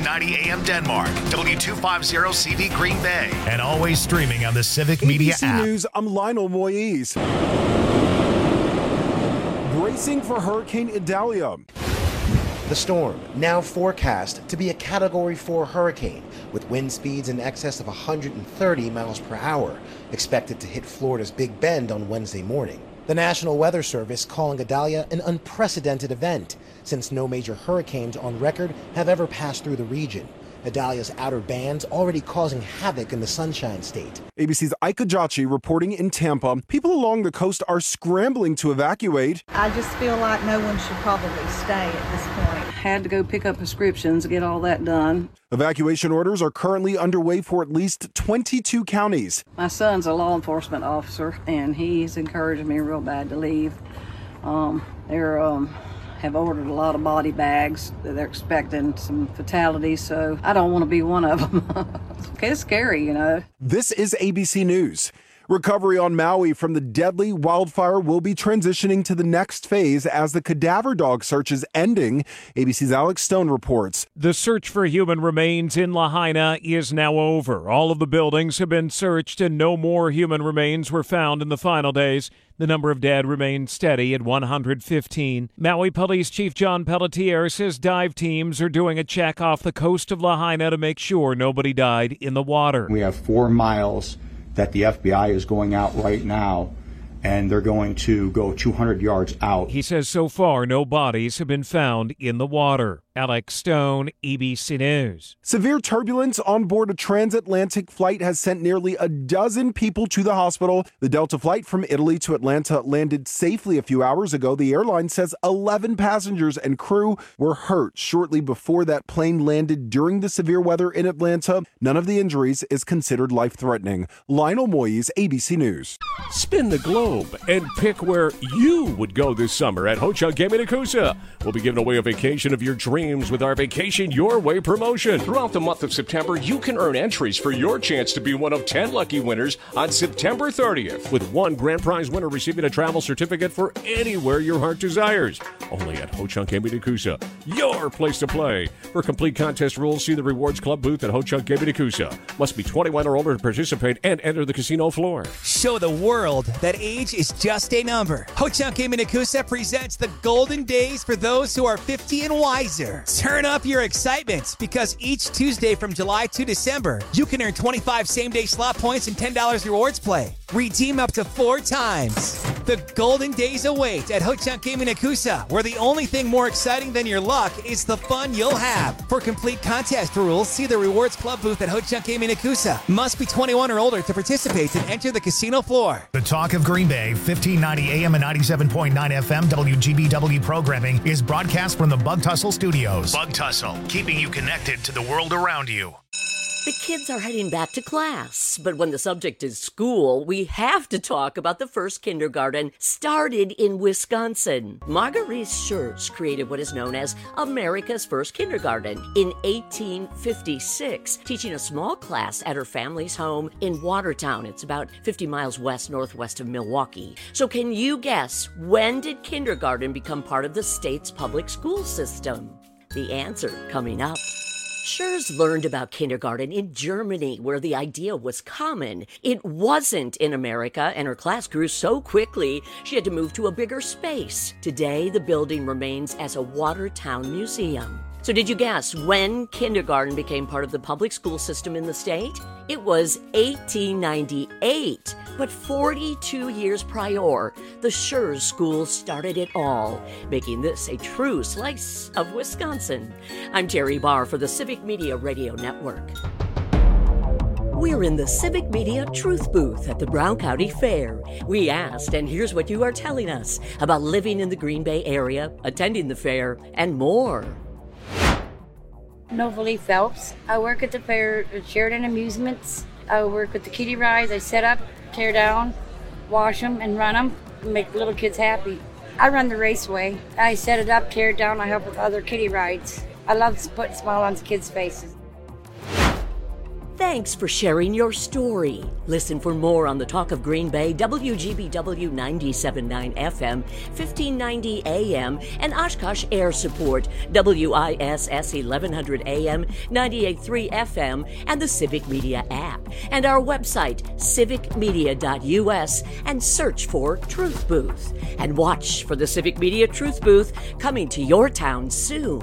1590 AM Denmark, W250CV Green Bay, and always streaming on the Civic Media ABC app. News, I'm Lionel Moyes. Bracing for Hurricane Idalia. The storm, now forecast to be a Category 4 hurricane with wind speeds in excess of 130 miles per hour, expected to hit Florida's Big Bend on Wednesday morning. The National Weather Service calling Idalia an unprecedented event, since no major hurricanes on record have ever passed through the region. Idalia's outer bands already causing havoc in the Sunshine State. ABC's Ika Jachi reporting in Tampa. People along the coast are scrambling to evacuate. I just feel like no one should probably stay at this point. Had to go pick up prescriptions, get all that done. Evacuation orders are currently underway for at least 22 counties. My son's a law enforcement officer, and he's encouraged me real bad to leave. Have ordered a lot of body bags. They're expecting some fatalities, so I don't want to be one of them. It's scary, you know. This is ABC News. Recovery on Maui from the deadly wildfire will be transitioning to the next phase as the cadaver dog search is ending. ABC's Alex Stone reports. The search for human remains in Lahaina is now over. All of the buildings have been searched and no more human remains were found in the final days. The number of dead remains steady at 115. Maui Police Chief John Pelletier says dive teams are doing a check off the coast of Lahaina to make sure nobody died in the water. We have 4 miles that the FBI is going out right now, and they're going to go 200 yards out. He says so far no bodies have been found in the water. Alex Stone, ABC News. Severe turbulence on board a transatlantic flight has sent nearly a dozen people to the hospital. The Delta flight from Italy to Atlanta landed safely a few hours ago. The airline says 11 passengers and crew were hurt shortly before that plane landed during the severe weather in Atlanta. None of the injuries is considered life-threatening. Lionel Moyes, ABC News. Spin the globe and pick where you would go this summer at Ho-Chunk Gaming Nakusa. We'll be giving away a vacation of your dreams with our Vacation Your Way promotion. Throughout the month of September, you can earn entries for your chance to be one of 10 lucky winners on September 30th, with one grand prize winner receiving a travel certificate for anywhere your heart desires. Only at Ho-Chunk Gaming Nakusa, your place to play. For complete contest rules, see the Rewards Club booth at Ho-Chunk Gaming Nakusa. Must be 21 or older to participate and enter the casino floor. Show the world that age is just a number. Ho-Chunk Gaming Nakusa presents the golden days for those who are 50 and wiser. Turn up your excitement because each Tuesday from July to December, you can earn 25 same-day slot points and $10 rewards play. Redeem up to 4 times. The golden days await at Ho-Chunk Gaming Nakusa, where the only thing more exciting than your luck is the fun you'll have. For complete contest rules, see the Rewards Club booth at Ho-Chunk Gaming Nakusa. Must be 21 or older to participate and enter the casino floor. The Talk of Green Bay, 1590 AM and 97.9 FM WGBW programming is broadcast from the Bug Tussle Studios. Bug Tussle, keeping you connected to the world around you. The kids are heading back to class, but when the subject is school, we have to talk about the first kindergarten started in Wisconsin. Marguerite Schurz created what is known as America's first kindergarten in 1856, teaching a small class at her family's home in Watertown. It's about 50 miles west-northwest of Milwaukee. So can you guess, when did kindergarten become part of the state's public school system? The answer coming up. Schurz learned about kindergarten in Germany, where the idea was common. It wasn't in America, and her class grew so quickly, she had to move to a bigger space. Today, the building remains as a Watertown museum. So did you guess when kindergarten became part of the public school system in the state? It was 1898, but 42 years prior, the Schurz School started it all, making this a true slice of Wisconsin. I'm Terry Barr for the Civic Media Radio Network. We're in the Civic Media Truth Booth at the Brown County Fair. We asked, and here's what you are telling us about living in the Green Bay area, attending the fair, and more. Novalee Phelps. I work at the fair at Sheridan Amusements. I work with the kiddie rides. I set up, tear down, wash them, and run them, and make little kids happy. I run the raceway. I set it up, tear it down. I help with other kiddie rides. I love to put a smile on kids' faces. Thanks for sharing your story. Listen for more on the Talk of Green Bay, WGBW 97.9 FM, 1590 AM, and Oshkosh Air Support, WISS 1100 AM, 98.3 FM, and the Civic Media app. And our website, civicmedia.us, and search for Truth Booth. And watch for the Civic Media Truth Booth coming to your town soon.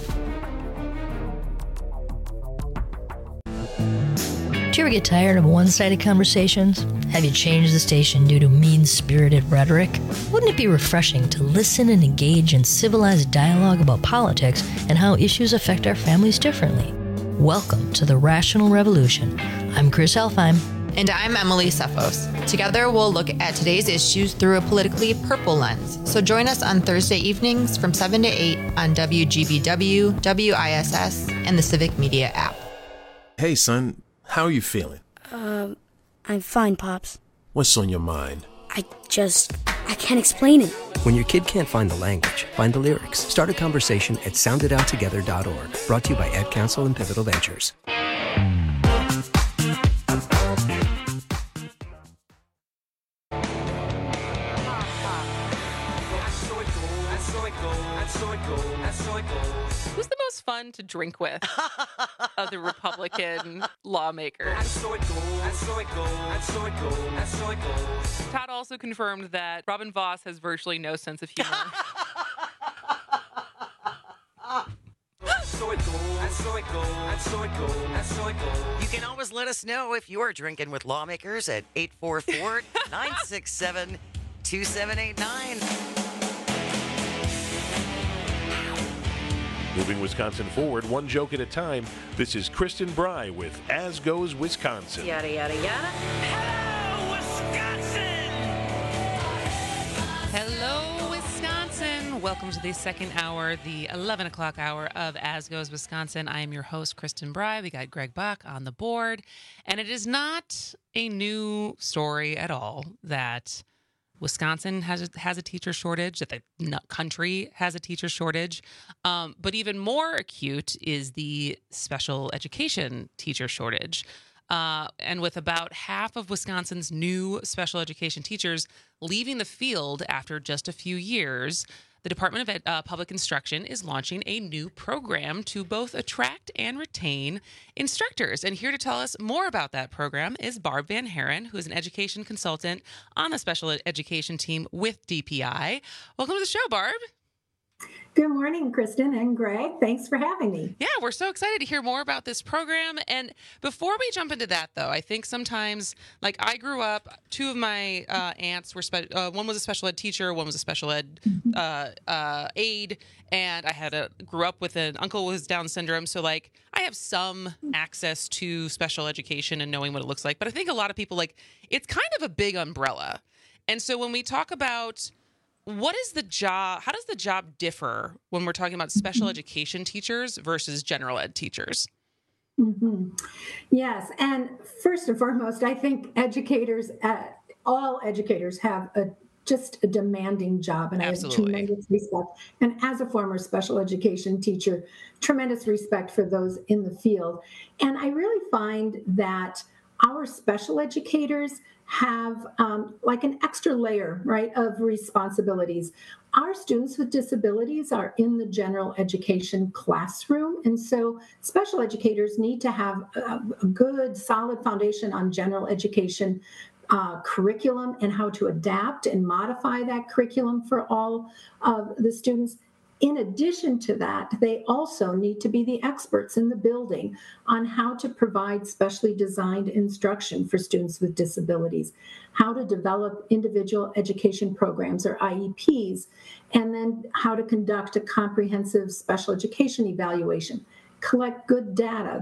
Do you ever get tired of one-sided conversations? Have you changed the station due to mean-spirited rhetoric? Wouldn't it be refreshing to listen and engage in civilized dialogue about politics and how issues affect our families differently? Welcome to the Rational Revolution. I'm Chris Elfheim. And I'm Emily Cephos. Together, we'll look at today's issues through a politically purple lens. So join us on Thursday evenings from 7 to 8 on WGBW, WISS, and the Civic Media app. Hey, son. How are you feeling? I'm fine, Pops. What's on your mind? I can't explain it. When your kid can't find the language, find the lyrics. Start a conversation at sounditouttogether.org. Brought to you by Ad Council and Pivotal Ventures. Who's the most fun to drink with of the Republican lawmakers? Todd also confirmed that Robin Vos has virtually no sense of humor. You can always let us know if you're drinking with lawmakers at 844-967-2789. Moving Wisconsin forward, one joke at a time. This is Kristen Bry with As Goes Wisconsin. Yada, yada, yada. Hello, Wisconsin! Hello, Wisconsin! Welcome to the second hour, the 11 o'clock hour of As Goes Wisconsin. I am your host, Kristen Bry. We got Greg Buck on the board. And it is not a new story at all that Wisconsin has a teacher shortage, that the country has a teacher shortage. But even more acute is the special education teacher shortage. And with about half of Wisconsin's new special education teachers leaving the field after just a few years, the Department of Public Instruction is launching a new program to both attract and retain instructors. And here to tell us more about that program is Barb Van Haren, who is an education consultant on the special education team with DPI. Welcome to the show, Barb. Good morning, Kristen and Greg. Thanks for having me. Yeah, we're so excited to hear more about this program. And before we jump into that, though, I think sometimes, like I grew up, two of my aunts were, one was a special ed teacher, one was a special ed aide, and I grew up with an uncle with Down syndrome. So like I have some access to special education and knowing what it looks like. But I think a lot of people, like, it's kind of a big umbrella. And so when we talk about what is the job? How does the job differ when we're talking about special education teachers versus general ed teachers? Mm-hmm. Yes. And first and foremost, I think all educators have just a demanding job. And Absolutely. I have tremendous respect. And as a former special education teacher, tremendous respect for those in the field. And I really find that our special educators have like an extra layer, right, of responsibilities. Our students with disabilities are in the general education classroom. And so special educators need to have a good, solid foundation on general education curriculum and how to adapt and modify that curriculum for all of the students. In addition to that, they also need to be the experts in the building on how to provide specially designed instruction for students with disabilities, how to develop individual education programs or IEPs, and then how to conduct a comprehensive special education evaluation, collect good data.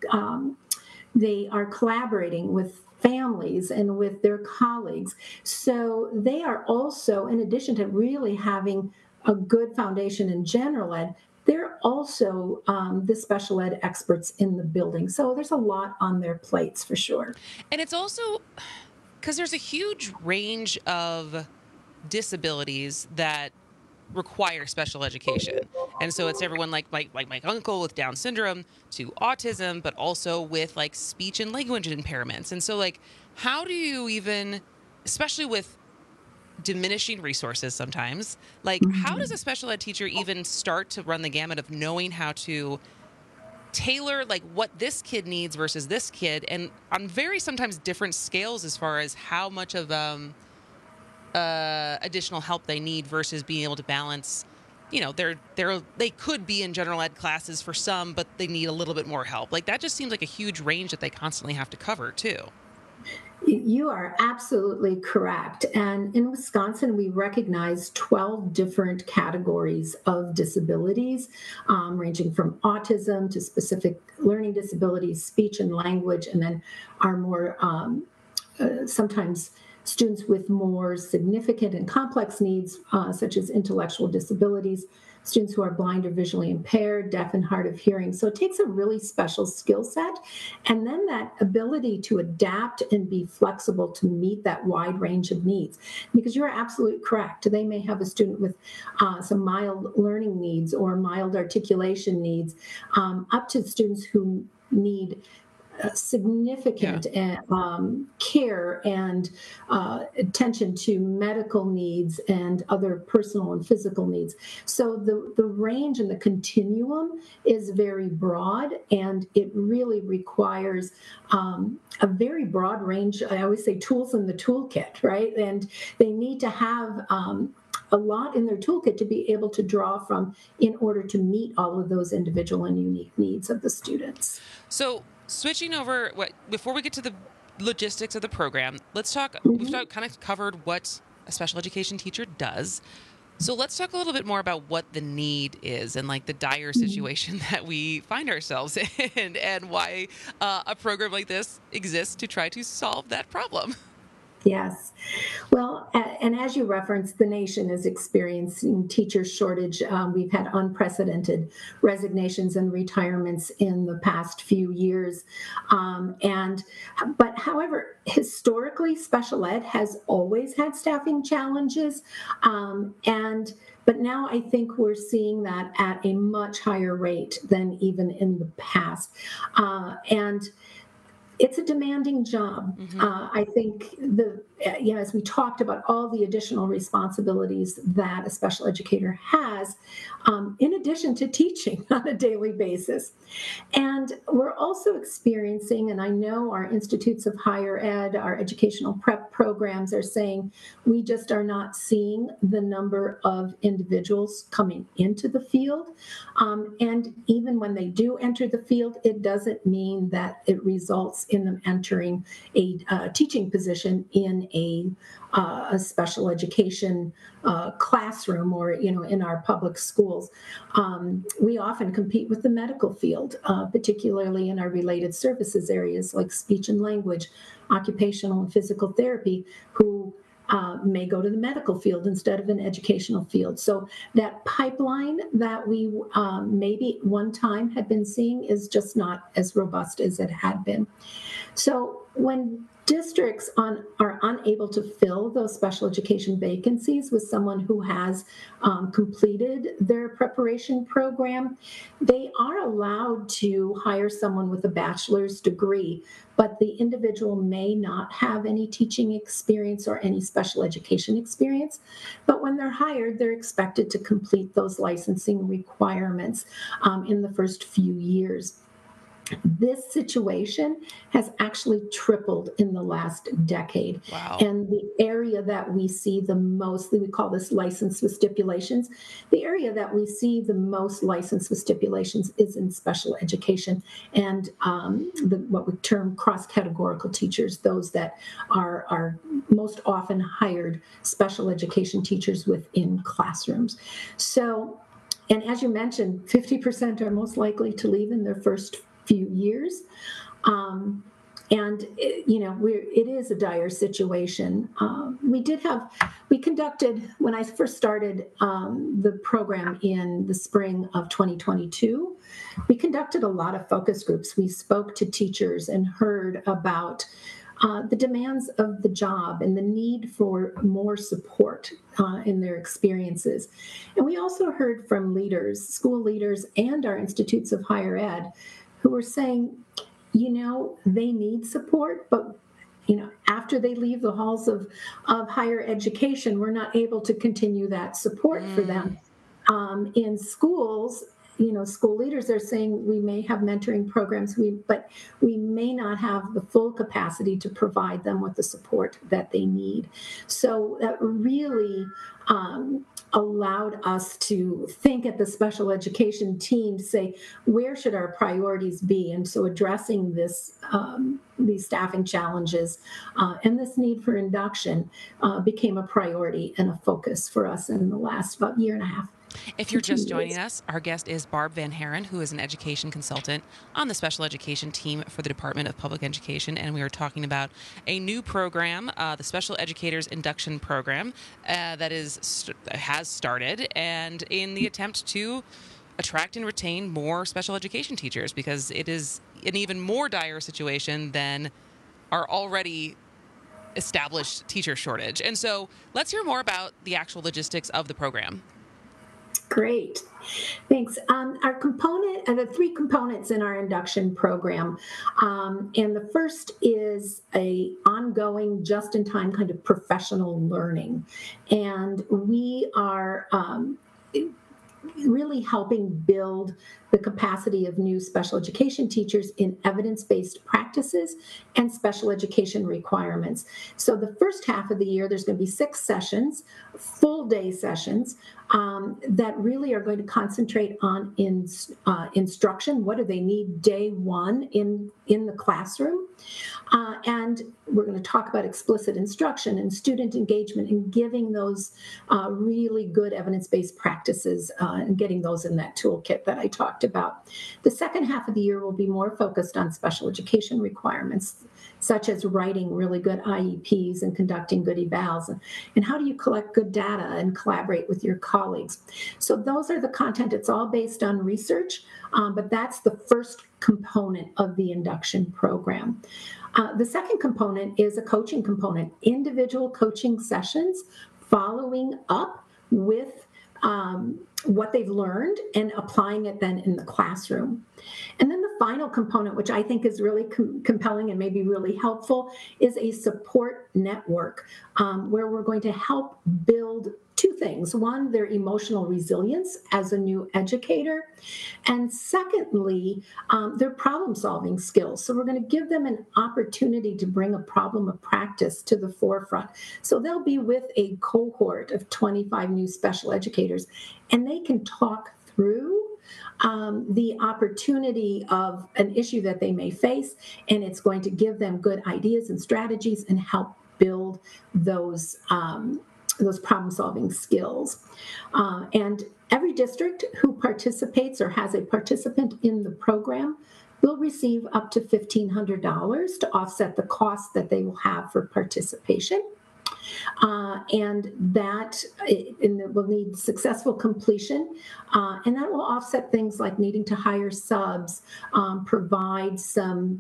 They are collaborating with families and with their colleagues. So they are also, in addition to really having a good foundation in general ed, they're also the special ed experts in the building. So there's a lot on their plates for sure. And it's also because there's a huge range of disabilities that require special education. And so it's everyone like my uncle with Down syndrome to autism, but also with like speech and language impairments. And so like, how do you even, especially with diminishing resources sometimes, like how does a special ed teacher even start to run the gamut of knowing how to tailor like what this kid needs versus this kid, and on very sometimes different scales as far as how much of additional help they need versus being able to balance, you know, they could be in general ed classes for some, but they need a little bit more help. Like that just seems like a huge range that they constantly have to cover too. You are absolutely correct. And in Wisconsin, we recognize 12 different categories of disabilities, ranging from autism to specific learning disabilities, speech and language, and then our more sometimes students with more significant and complex needs, such as intellectual disabilities, students who are blind or visually impaired, deaf and hard of hearing. So it takes a really special skill set. And then that ability to adapt and be flexible to meet that wide range of needs. Because you're absolutely correct. They may have a student with some mild learning needs or mild articulation needs, up to students who need significant care and attention to medical needs and other personal and physical needs. So the range and the continuum is very broad, and it really requires a very broad range. I always say tools in the toolkit, right? And they need to have a lot in their toolkit to be able to draw from in order to meet all of those individual and unique needs of the students. So switching over, before we get to the logistics of the program, let's talk, we've kind of covered what a special education teacher does. So let's talk a little bit more about what the need is and like the dire situation that we find ourselves in, and why a program like this exists to try to solve that problem. Yes. Well, and as you referenced, the nation is experiencing teacher shortage. We've had unprecedented resignations and retirements in the past few years. But however, historically, special ed has always had staffing challenges. But now I think we're seeing that at a much higher rate than even in the past. And it's a demanding job. I think as we talked about all the additional responsibilities that a special educator has, in addition to teaching on a daily basis. And we're also experiencing, and I know our institutes of higher ed, our educational prep programs are saying, we just are not seeing the number of individuals coming into the field. And even when they do enter the field, it doesn't mean that it results in them entering a teaching position in a special education classroom or, in our public schools. We often compete with the medical field, particularly in our related services areas like speech and language, occupational and physical therapy, who may go to the medical field instead of an educational field. So that pipeline that we maybe one time had been seeing is just not as robust as it had been. So when districts are unable to fill those special education vacancies with someone who has completed their preparation program, they are allowed to hire someone with a bachelor's degree, but the individual may not have any teaching experience or any special education experience. But when they're hired, they're expected to complete those licensing requirements in the first few years. This situation has actually tripled in the last decade. Wow. And the area that we see the most, we call this license with stipulations, the area that we see the most license with stipulations is in special education and what we term cross-categorical teachers, those that are most often hired special education teachers within classrooms. So, and as you mentioned, 50% are most likely to leave in their first few years. It is a dire situation. We conducted, when I first started the program in the spring of 2022, we conducted a lot of focus groups. We spoke to teachers and heard about the demands of the job and the need for more support in their experiences. And we also heard from leaders, school leaders, and our institutes of higher ed who were saying, they need support, but after they leave the halls of higher education, we're not able to continue that support for them. In schools, school leaders are saying we may have mentoring programs, but we may not have the full capacity to provide them with the support that they need. So that really allowed us to think at the special education team to say, where should our priorities be? And so addressing these staffing challenges and this need for induction became a priority and a focus for us in the last about year and a half. If you're just joining us, our guest is Barb Van Haren, who is an education consultant on the special education team for the Department of Public Education, and we are talking about a new program, the Special Educators Induction Program, that has started, and in the attempt to attract and retain more special education teachers, because it is an even more dire situation than our already established teacher shortage. And so let's hear more about the actual logistics of the program. Great. Thanks. The three components in our induction program, and the first is a ongoing, just-in-time kind of professional learning. And we are really helping build the capacity of new special education teachers in evidence-based practices and special education requirements. So the first half of the year, there's going to be 6 sessions, full-day sessions, that really are going to concentrate on instruction. What do they need day one in the classroom? And we're going to talk about explicit instruction and student engagement and giving those really good evidence-based practices and getting those in that toolkit that I talked about. The second half of the year will be more focused on special education requirements, such as writing really good IEPs and conducting good evals, and how do you collect good data and collaborate with your colleagues. So those are the content. It's all based on research, but that's the first component of the induction program. The second component is a coaching component, individual coaching sessions following up with what they've learned and applying it then in the classroom. And then the final component, which I think is really compelling and maybe really helpful, is a support network where we're going to help build 2 things. One, their emotional resilience as a new educator. And secondly, their problem-solving skills. So we're going to give them an opportunity to bring a problem of practice to the forefront. So they'll be with a cohort of 25 new special educators, and they can talk through the opportunity of an issue that they may face, and it's going to give them good ideas and strategies and help build those problem-solving skills. And every district who participates or has a participant in the program will receive up to $1,500 to offset the costs that they will have for participation. And that will need successful completion, and that will offset things like needing to hire subs, provide some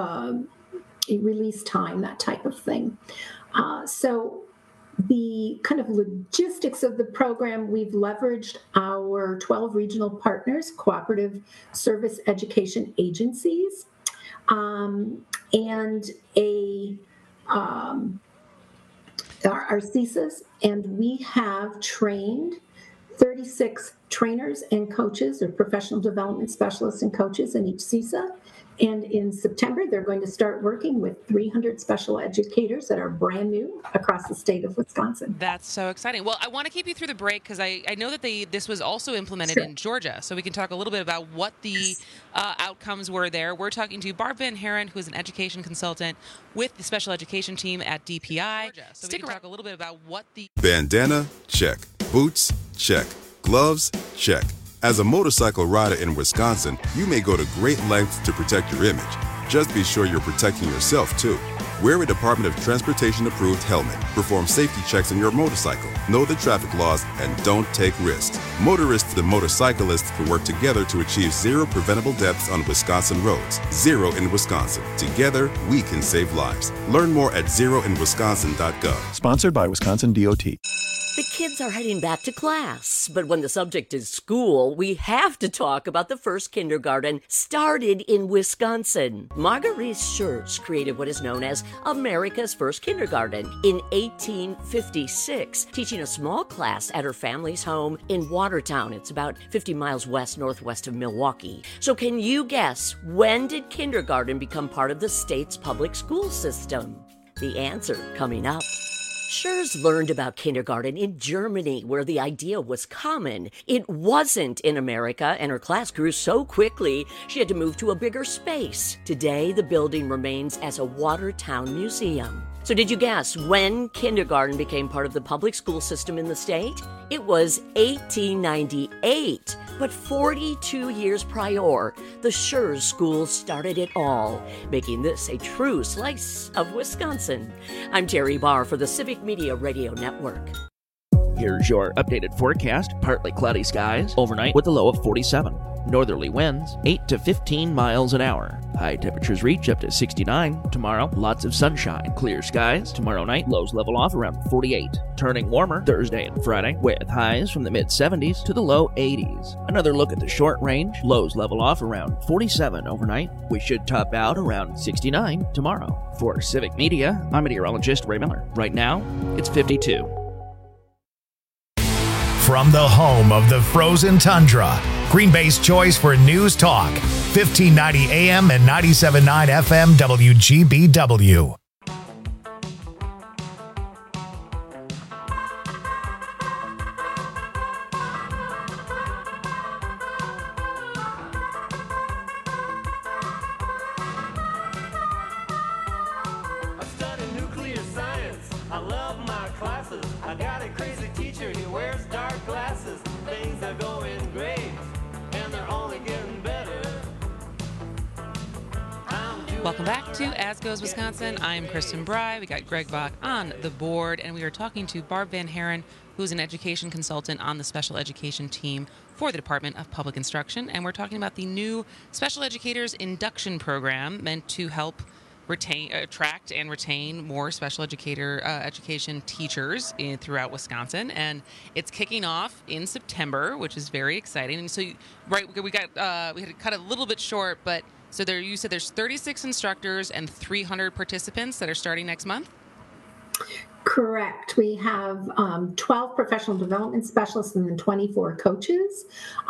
release time, that type of thing. So the kind of logistics of the program, we've leveraged our 12 regional partners, cooperative service education agencies, and our CESAs, and we have trained 36 trainers and coaches or professional development specialists and coaches in each CESA. And in September, they're going to start working with 300 special educators that are brand new across the state of Wisconsin. That's so exciting. Well, I want to keep you through the break because I know that this was also implemented in Georgia. So we can talk a little bit about what the outcomes were there. We're talking to Barb Van Haren, who is an education consultant with the special education team at DPI. So we can talk a little bit about what the... Bandana? Check. Boots? Check. Gloves? Check. As a motorcycle rider in Wisconsin, you may go to great lengths to protect your image. Just be sure you're protecting yourself, too. Wear a Department of Transportation approved helmet. Perform safety checks on your motorcycle. Know the traffic laws and don't take risks. Motorists and motorcyclists can work together to achieve zero preventable deaths on Wisconsin roads. Zero in Wisconsin. Together, we can save lives. Learn more at zeroinwisconsin.gov. Sponsored by Wisconsin DOT. The kids are heading back to class, but when the subject is school, we have to talk about the first kindergarten started in Wisconsin. Marguerite Schurz created what is known as America's first kindergarten in 1856, teaching a small class at her family's home in Watertown. It's about 50 miles northwest of Milwaukee. So can you guess, when did kindergarten become part of the state's public school system? The answer coming up. Schurz learned about kindergarten in Germany, where the idea was common. It wasn't in America, and her class grew so quickly, she had to move to a bigger space. Today, the building remains as a Watertown museum. So did you guess when kindergarten became part of the public school system in the state? It was 1898. But 42 years prior, the Schurz School started it all, making this a true slice of Wisconsin. I'm Terry Barr for the Civic Media Radio Network. Here's your updated forecast. Partly cloudy skies overnight with a low of 47. Northerly winds 8 to 15 miles an hour. High temperatures reach up to 69. Tomorrow, lots of sunshine. Clear skies. Tomorrow night, lows level off around 48. Turning warmer Thursday and Friday with highs from the mid-70s to the low 80s. Another look at the short range. Lows level off around 47 overnight. We should top out around 69 tomorrow. For Civic Media, I'm meteorologist Ray Miller. Right now, it's 52. From the home of the frozen tundra, Green Bay's choice for news talk, 1590 AM and 97.9 FM WGBW. Welcome back to As Goes Wisconsin. I'm Kristen Bry. We got Greg Bach on the board, and we are talking to Barb Van Haren, who's an education consultant on the special education team for the Department of Public Instruction. And we're talking about the new Special Educators Induction Program meant to help attract and retain more special education teachers throughout Wisconsin. And it's kicking off in September, which is very exciting. And so, we had to cut it a little bit short, but so you said there's 36 instructors and 300 participants that are starting next month? Correct. We have 12 professional development specialists and then 24 coaches.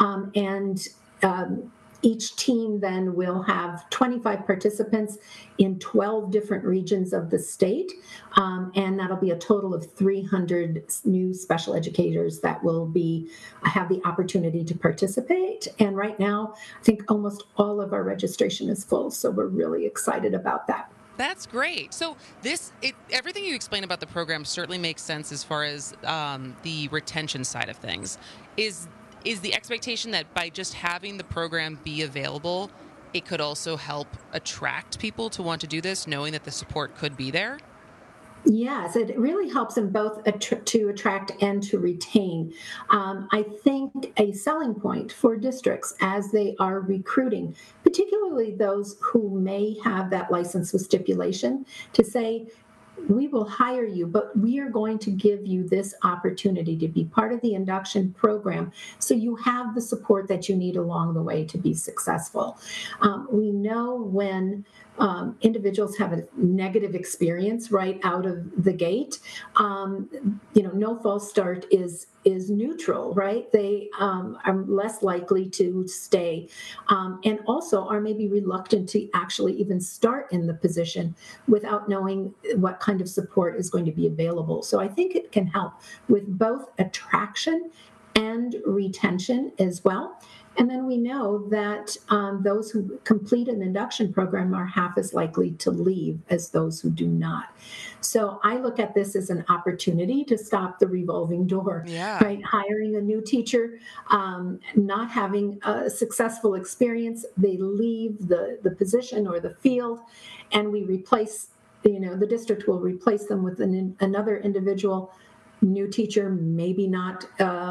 Each team then will have 25 participants in 12 different regions of the state, and that'll be a total of 300 new special educators that will have the opportunity to participate. And right now, I think almost all of our registration is full, so we're really excited about that. That's great. So everything you explained about the program certainly makes sense as far as the retention side of things. Is the expectation that by just having the program be available, it could also help attract people to want to do this, knowing that the support could be there? Yes, it really helps in both to attract and to retain. I think a selling point for districts as they are recruiting, particularly those who may have that license with stipulation, to say, we will hire you, but we are going to give you this opportunity to be part of the induction program so you have the support that you need along the way to be successful. We know when individuals have a negative experience right out of the gate, no false start is neutral, right? They are less likely to stay and also are maybe reluctant to actually even start in the position without knowing what kind of support is going to be available. So I think it can help with both attraction and retention as well. And then we know that those who complete an induction program are half as likely to leave as those who do not. So I look at this as an opportunity to stop the revolving door, right? Hiring a new teacher, not having a successful experience, they leave the position or the field, and we replace the district will replace them with another individual, new teacher, maybe not,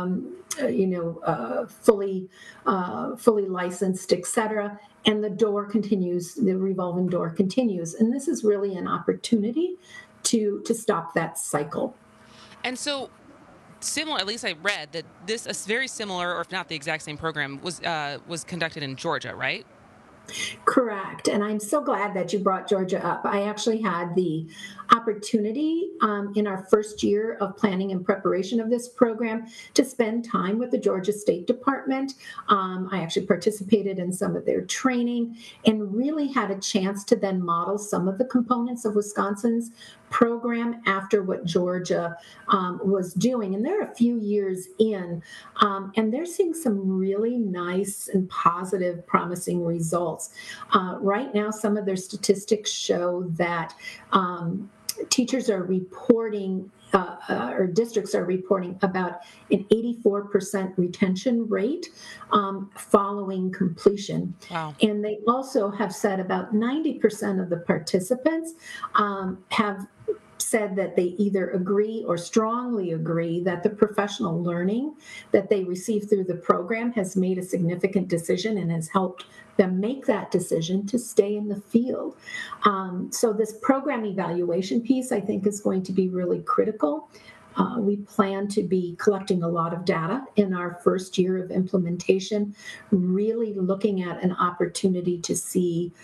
fully licensed, etc. And the revolving door continues. And this is really an opportunity to stop that cycle. And so, similar, at least I read that this a very similar, or if not the exact same program, was conducted in Georgia, right? Correct. And I'm so glad that you brought Georgia up. I actually had the opportunity in our first year of planning and preparation of this program to spend time with the Georgia State Department. I actually participated in some of their training and really had a chance to then model some of the components of Wisconsin's program after what Georgia was doing. And they're a few years in, and they're seeing some really nice and positive, promising results. Right now, some of their statistics show that teachers are reporting, or districts are reporting about an 84% retention rate following completion. Wow. And they also have said about 90% of the participants have said that they either agree or strongly agree that the professional learning that they receive through the program has made a significant decision and has helped them make that decision to stay in the field. So this program evaluation piece, I think, is going to be really critical. We plan to be collecting a lot of data in our first year of implementation, really looking at an opportunity to see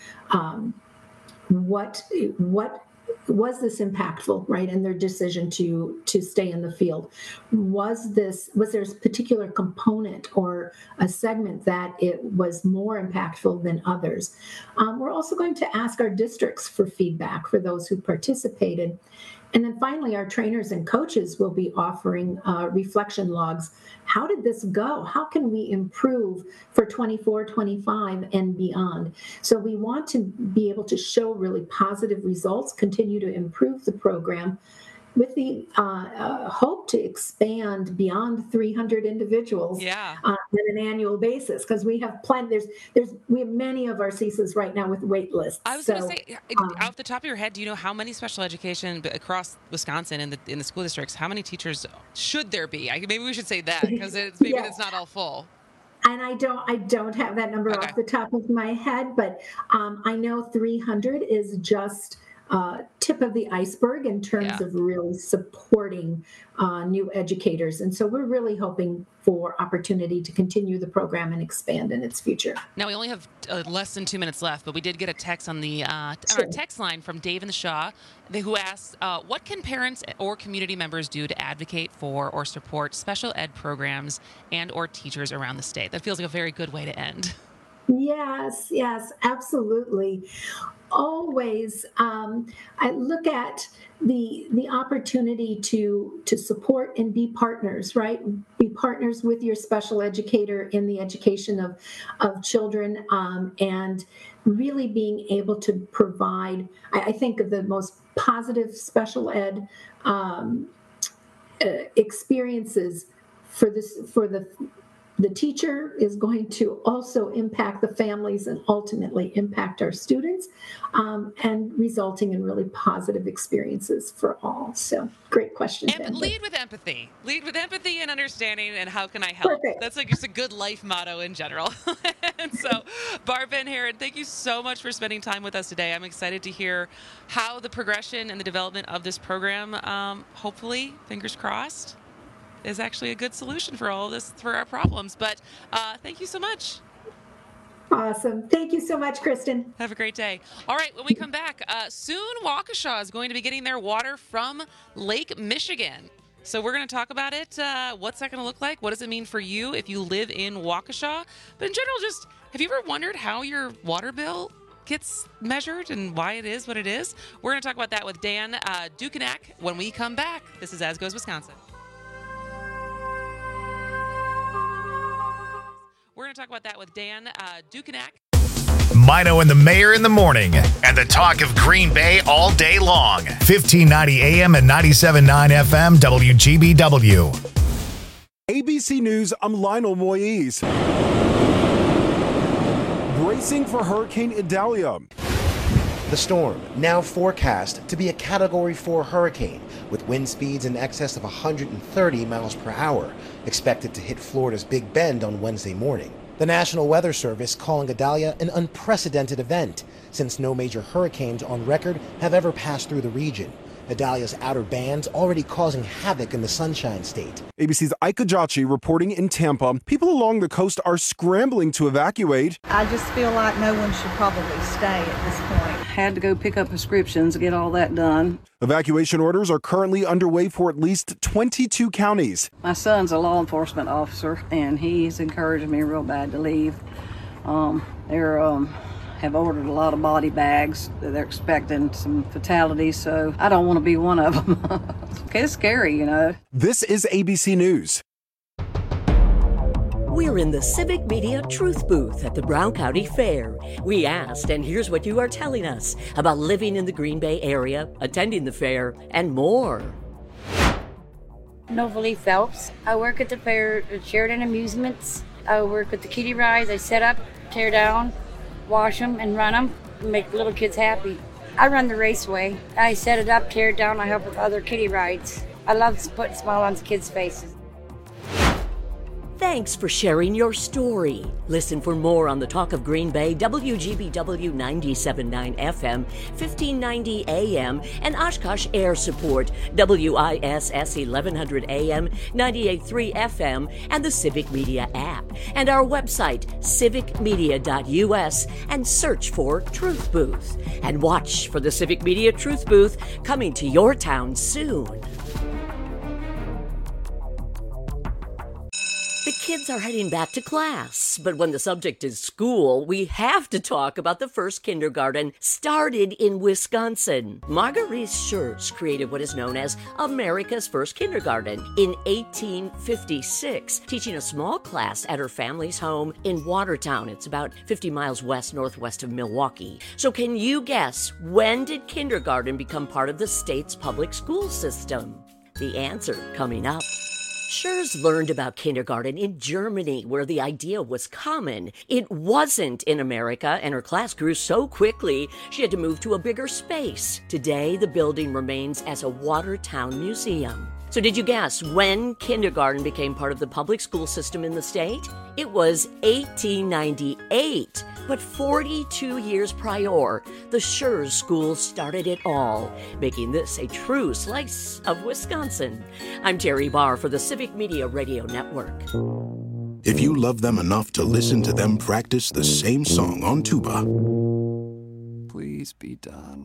what was this impactful, right, in their decision to stay in the field? Was there a particular component or a segment that it was more impactful than others? We're also going to ask our districts for feedback for those who participated. And then finally, our trainers and coaches will be offering reflection logs. How did this go? How can we improve for 24, 25, and beyond? So we want to be able to show really positive results, continue to improve the program with the hope to expand beyond 300 individuals on an annual basis, because we have plenty. We have many of our CESAs right now with wait lists. I was going to say, off the top of your head, do you know how many special education across Wisconsin in the school districts? How many teachers should there be? Maybe we should say that, because it's not all full. And I don't have that number off the top of my head, but I know 300 is just tip of the iceberg in terms of really supporting new educators. And so we're really hoping for opportunity to continue the program and expand in its future. Now, we only have less than 2 minutes left, but we did get a text on our text line from Dave and Shaw, who asks, what can parents or community members do to advocate for or support special ed programs and or teachers around the state? That feels like a very good way to end. Yes, absolutely. Always, I look at the opportunity to support and be partners, right? Be partners with your special educator in the education of children, and really being able to provide, I think, of the most positive special ed experiences for the teacher is going to also impact the families and ultimately impact our students, and resulting in really positive experiences for all. So great question. Lead with empathy. Lead with empathy and understanding, and how can I help? Perfect. That's just a good life motto in general. And so, Barb Van Haren, thank you so much for spending time with us today. I'm excited to hear how the progression and the development of this program, hopefully, fingers crossed, is actually a good solution for all of this, for our problems. But thank you so much. Awesome. Thank you so much, Kristen. Have a great day. All right, when we come back, soon Waukesha is going to be getting their water from Lake Michigan. So we're going to talk about it. What's that going to look like? What does it mean for you if you live in Waukesha? But in general, just have you ever wondered how your water bill gets measured and why it is what it is? We're going to talk about that with Dan Dukanak when we come back. This is As Goes Wisconsin. We're going to talk about that with Dan Dukanak. Mino and the Mayor in the morning, and the talk of Green Bay all day long. 1590 AM and 97.9 FM WGBW. ABC News, I'm Lionel Moyes. Bracing for Hurricane Idalia. The storm, now forecast to be a Category 4 hurricane with wind speeds in excess of 130 miles per hour, expected to hit Florida's Big Bend on Wednesday morning. The National Weather Service calling Idalia an unprecedented event, since no major hurricanes on record have ever passed through the region. Idalia's outer bands already causing havoc in the Sunshine State. ABC's Ika Jachi reporting in Tampa. People along the coast are scrambling to evacuate. I just feel like no one should probably stay at this point. Had to go pick up prescriptions, get all that done. Evacuation orders are currently underway for at least 22 counties. My son's a law enforcement officer, and he's encouraged me real bad to leave. Have ordered a lot of body bags. They're expecting some fatalities, so I don't want to be one of them. It's scary, you know. This is ABC News. We're in the Civic Media Truth Booth at the Brown County Fair. We asked, and here's what you are telling us about living in the Green Bay area, attending the fair, and more. Novalee Phelps. I work at the fair at Sheridan Amusements. I work with the kiddie rides. I set up, tear down, wash them, and run them, make little kids happy. I run the raceway. I set it up, tear it down. I help with other kiddie rides. I love putting a smile on the kids' faces. Thanks for sharing your story. Listen for more on the Talk of Green Bay, WGBW 97.9 FM, 1590 AM, and Oshkosh Air Support, WISS 1100 AM, 98.3 FM, and the Civic Media app. And our website, civicmedia.us, and search for Truth Booth. And watch for the Civic Media Truth Booth coming to your town soon. The kids are heading back to class, but when the subject is school, we have to talk about the first kindergarten started in Wisconsin. Marguerite Schertz created what is known as America's first kindergarten in 1856, teaching a small class at her family's home in Watertown. It's about 50 miles northwest of Milwaukee. So can you guess, when did kindergarten become part of the state's public school system? The answer coming up. Schertz learned about kindergarten in Germany, where the idea was common. It wasn't in America, and her class grew so quickly, she had to move to a bigger space. Today, the building remains as a Watertown museum. So did you guess when kindergarten became part of the public school system in the state? It was 1898. But 42 years prior, the Schertz School started it all, making this a true slice of Wisconsin. I'm Terry Barr for the Civic Media Radio Network. If you love them enough to listen to them practice the same song on tuba, please be done.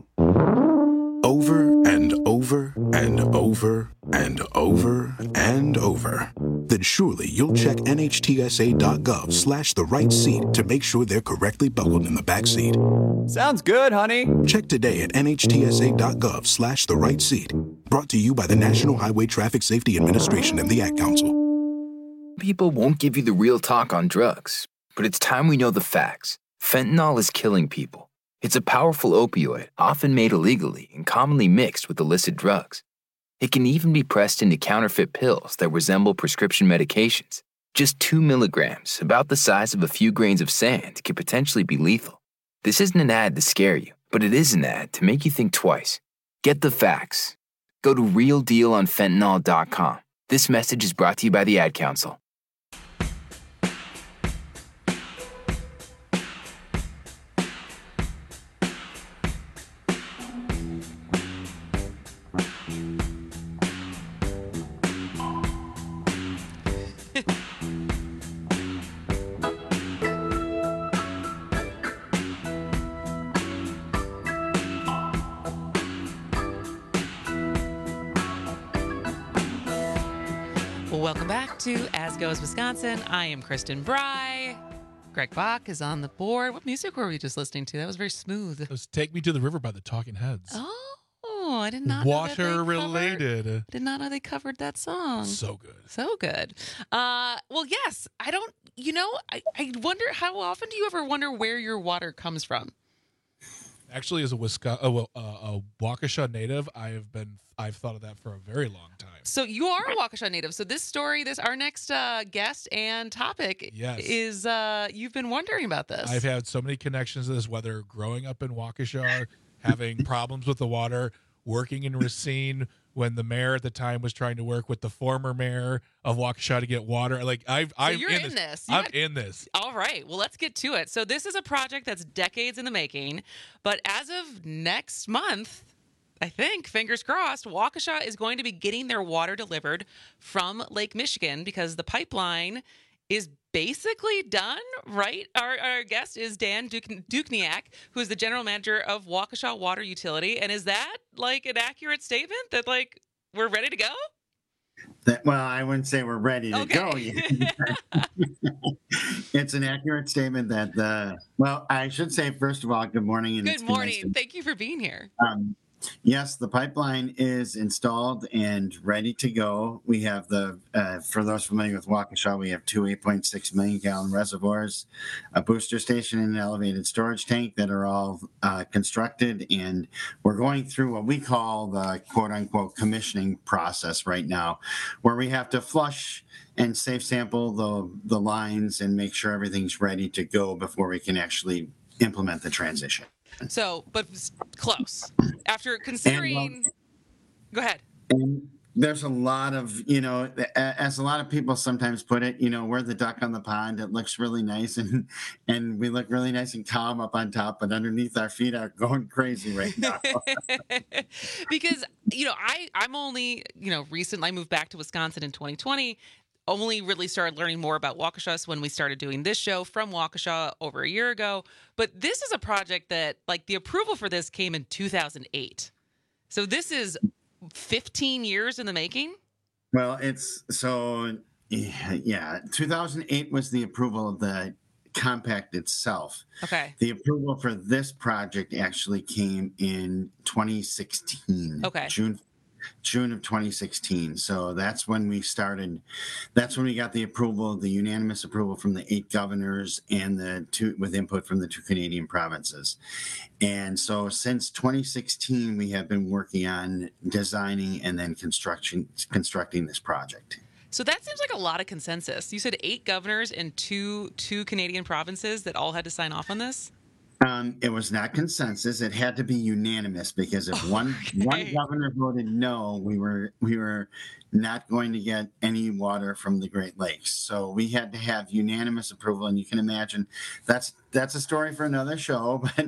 Over and over and over and over and over, then surely you'll check NHTSA.gov/the right seat to make sure they're correctly buckled in the back seat. Sounds good, honey. Check today at NHTSA.gov/the right seat. Brought to you by the National Highway Traffic Safety Administration and the Ad Council. People won't give you the real talk on drugs, but it's time we know the facts. Fentanyl is killing people. It's a powerful opioid, often made illegally and commonly mixed with illicit drugs. It can even be pressed into counterfeit pills that resemble prescription medications. Just 2 milligrams, about the size of a few grains of sand, can potentially be lethal. This isn't an ad to scare you, but it is an ad to make you think twice. Get the facts. Go to realdealonfentanyl.com. This message is brought to you by the Ad Council. Welcome back to As Goes Wisconsin. I am Kristen Bry. Greg Bach is on the board. What music were we just listening to? That was very smooth. It was Take Me to the River by the Talking Heads. Oh, I did not know Water related. I did not know they covered that song. So good. So good. Well, yes. I don't, I wonder, how often do you ever wonder where your water comes from? Actually, as a Waukesha native, I've thought of that for a very long time. So you are a Waukesha native. So this story, our next guest and topic is you've been wondering about this. I've had so many connections to this, whether growing up in Waukesha, having problems with the water, working in Racine when the mayor at the time was trying to work with the former mayor of Waukesha to get water. Like I'm you're in this. I'm in this. All right. Well, let's get to it. So this is a project that's decades in the making, but as of next month, I think, fingers crossed, Waukesha is going to be getting their water delivered from Lake Michigan because the pipeline is basically done, right? Our guest is Dan Dukniak, who is the general manager of Waukesha Water Utility. And is that like an accurate statement that like we're ready to go? Well, I wouldn't say we're ready to go yet. It's an accurate statement that well, I should say, first of all, good morning. And good morning. Thank you for being here. Yes, the pipeline is installed and ready to go. We have for those familiar with Waukesha, we have two 8.6 million gallon reservoirs, a booster station, and an elevated storage tank that are all constructed. And we're going through what we call the quote unquote commissioning process right now, where we have to flush and safe sample the lines and make sure everything's ready to go before we can actually implement the transition. So, but close. After considering, go ahead. And there's a lot of, as a lot of people sometimes put it, we're the duck on the pond. It looks really nice and we look really nice and calm up on top, but underneath our feet are going crazy right now. Because, I'm only, recently I moved back to Wisconsin in 2020. Only really started learning more about Waukesha when we started doing this show from Waukesha over a year ago. But this is a project that, like, the approval for this came in 2008. So this is 15 years in the making? Well, 2008 was the approval of the compact itself. Okay. The approval for this project actually came in 2016. Okay. June of 2016. So that's when we started. That's when we got the approval, the unanimous approval from the 8 governors and with input from the 2 Canadian provinces. And so since 2016, we have been working on designing and then constructing this project. So that seems like a lot of consensus. You said 8 governors and two Canadian provinces that all had to sign off on this? It was not consensus. It had to be unanimous because if one governor voted no, we were not going to get any water from the Great Lakes. So we had to have unanimous approval, and you can imagine that's a story for another show. But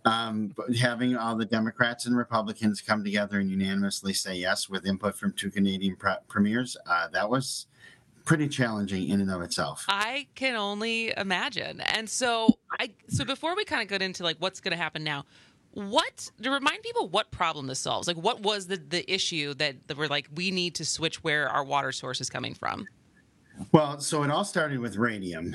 having all the Democrats and Republicans come together and unanimously say yes with input from 2 Canadian premiers, that was pretty challenging in and of itself. I can only imagine. And so before we kind of get into like what's going to happen now, to remind people what problem this solves, like what was the issue that we're like, we need to switch where our water source is coming from? Well, so it all started with radium.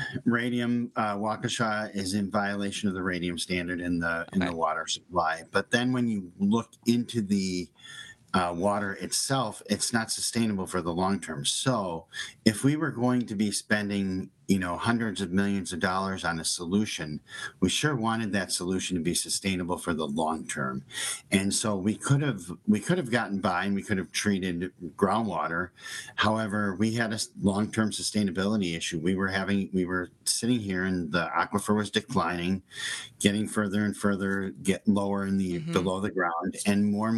Waukesha is in violation of the radium standard in the water supply. But then when you look into the water itself, it's not sustainable for the long term. So if we were going to be spending, hundreds of millions of dollars on a solution, we sure wanted that solution to be sustainable for the long term. And so we could have gotten by and we could have treated groundwater. However, we had a long-term sustainability issue. We were sitting here and the aquifer was declining, getting further and further, get lower in the below the ground, and more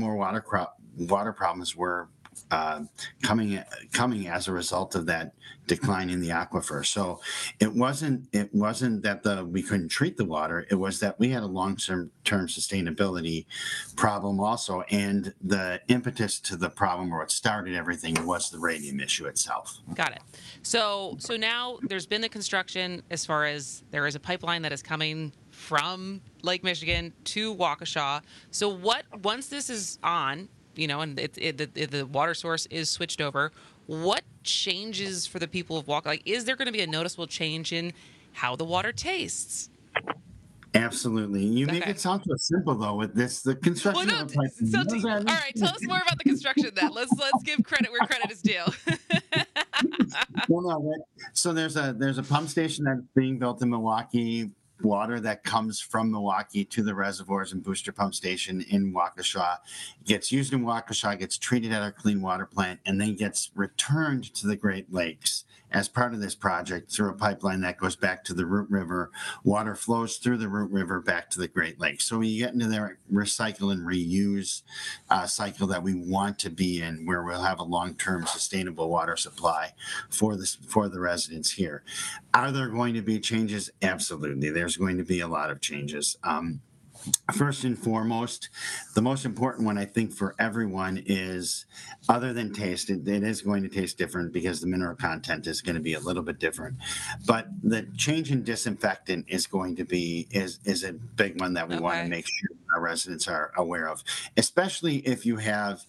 water problems were coming as a result of that decline in the aquifer. So it wasn't that we couldn't treat the water. It was that we had a long-term sustainability problem also. And the impetus to the problem, or what started everything, was the radium issue itself. Got it. So now there's been the construction, as far as there is a pipeline that is coming from Lake Michigan to Waukesha. So once this is on, and the water source is switched over, what changes for the people of Waukesha? Like, is there going to be a noticeable change in how the water tastes? Absolutely. You make it sound so simple, though, with the construction of the pipeline. All right, tell us more about the construction then. Let's give credit where credit is due. So there's a pump station that's being built in Milwaukee. Water that comes from Milwaukee to the reservoirs and booster pump station in Waukesha gets used in Waukesha, gets treated at our clean water plant, and then gets returned to the Great Lakes as part of this project through a pipeline that goes back to the Root River. Water flows through the Root River back to the Great Lakes. So we get into the recycle and reuse cycle that we want to be in, where we'll have a long-term sustainable water supply for the residents here. Are there going to be changes? Absolutely. There's going to be a lot of changes. First and foremost, the most important one, I think, for everyone is, other than taste, it is going to taste different because the mineral content is going to be a little bit different. But the change in disinfectant is going to be is a big one that we want to make sure our residents are aware of, especially if you have